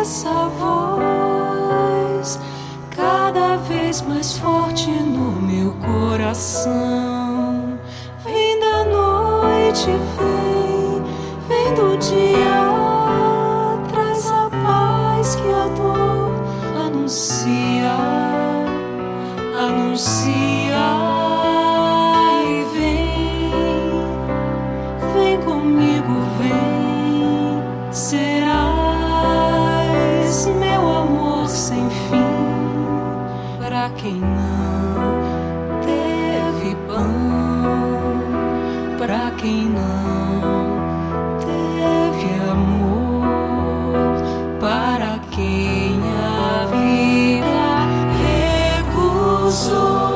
essa voz cada vez mais forte no meu coração. Vem da noite, vem do dia, traz a paz que a dor anuncia, e vem comigo, vem, serás meu amor sem fim, para quem não teve pão, para quem não teve amor, para quem a vida recusou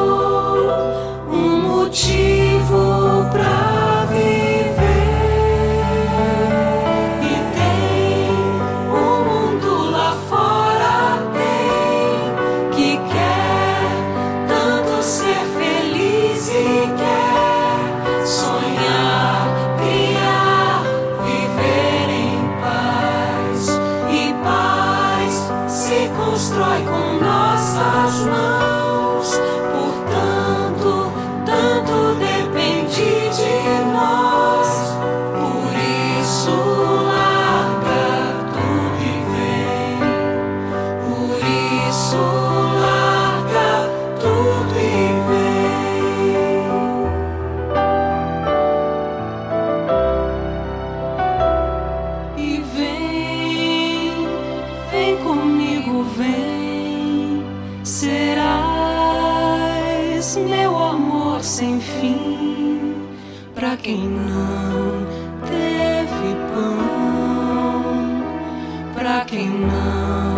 um motivo pra viver. E tem um mundo lá fora, tem, que quer tanto ser feliz e quer sonhar, criar, viver em paz. E paz se constrói com nossas mãos. Portanto, tanto depende de nós. Por isso larga tudo e vem. Por isso larga tudo e vem. E vem comigo, vem, serás meu amor sem fim, pra quem não teve pão, pra quem não